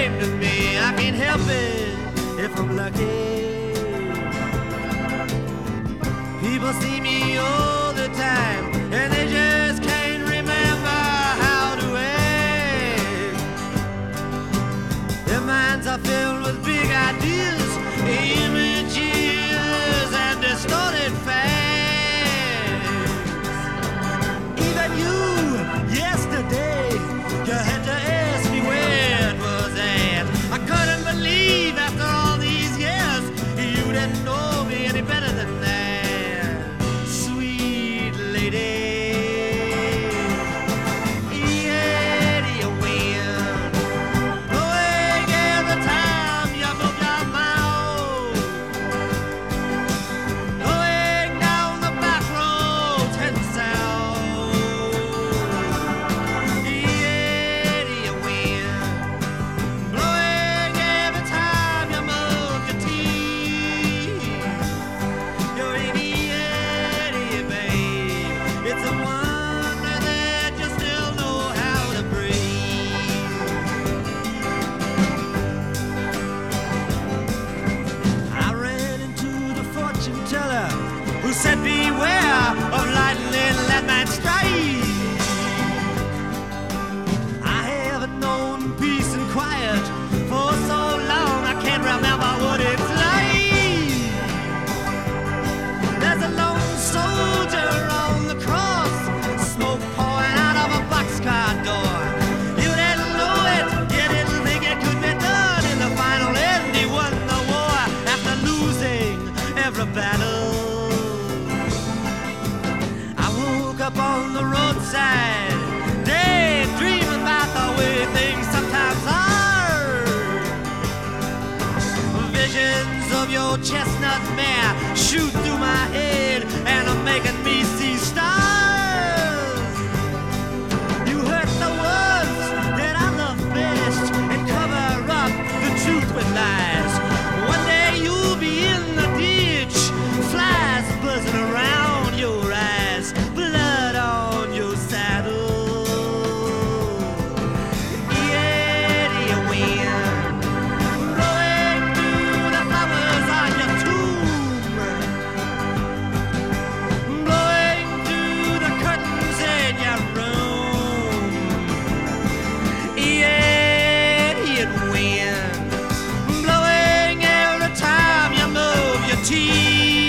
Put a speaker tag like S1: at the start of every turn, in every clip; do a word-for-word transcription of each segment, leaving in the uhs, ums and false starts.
S1: ashamed of me. I can't help it if I'm lucky. People see me all the time, and they just can't remember how to act. Their minds are filled with big ideas, images, and distorted facts. Even you, yesterday, you had to ask me where it was at. I couldn't believe after all these years you didn't know me any better than that. Who said beware of lightning, let man strike. I haven't known peace and quiet for so long I can't remember what it's like. There's a lone soldier on the cross, smoke pouring out of a boxcar door. You didn't know it, you didn't think it could be done. In the final end he won the war after losing every battle. Up on the roadside, daydreaming about the way things sometimes are. Visions of your chestnut mare shoot through my head and are making me see stars. You hurt the ones that I love best and cover up the truth with lies. One day you'll be in the ditch, flies buzzing around your eyes, blood on your saddle. Eddie wind blowing through the flowers on your tomb, blowing through the curtains in your room. Eddie wind blowing every time you move your teeth.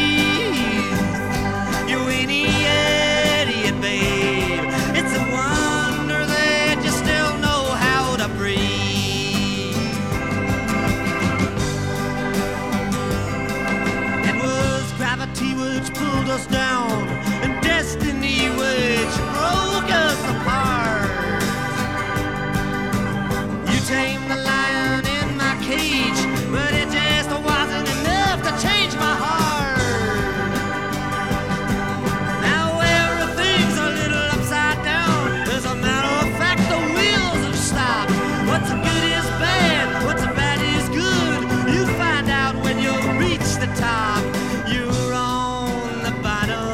S1: Which pulled us down, and destiny which broke us apart. You tamed the lion in my cage, but it just wasn't enough to change my heart. Now everything's a little upside down. As a matter of fact, the wheels have stopped. What's good is bad, what's bad is good. You find out when you reach the top. You're on the bottom.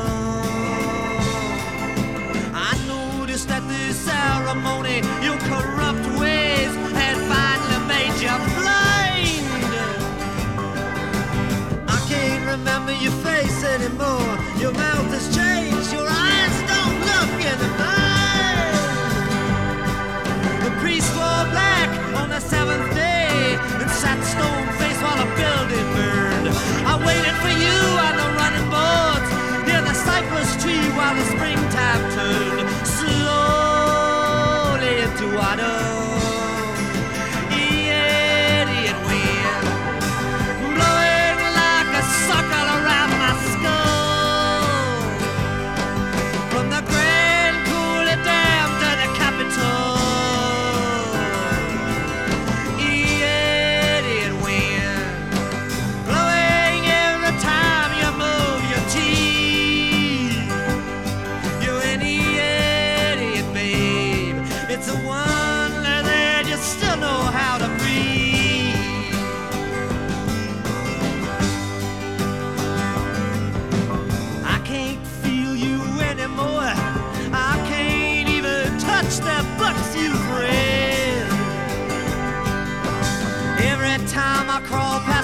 S1: Every time I crawl past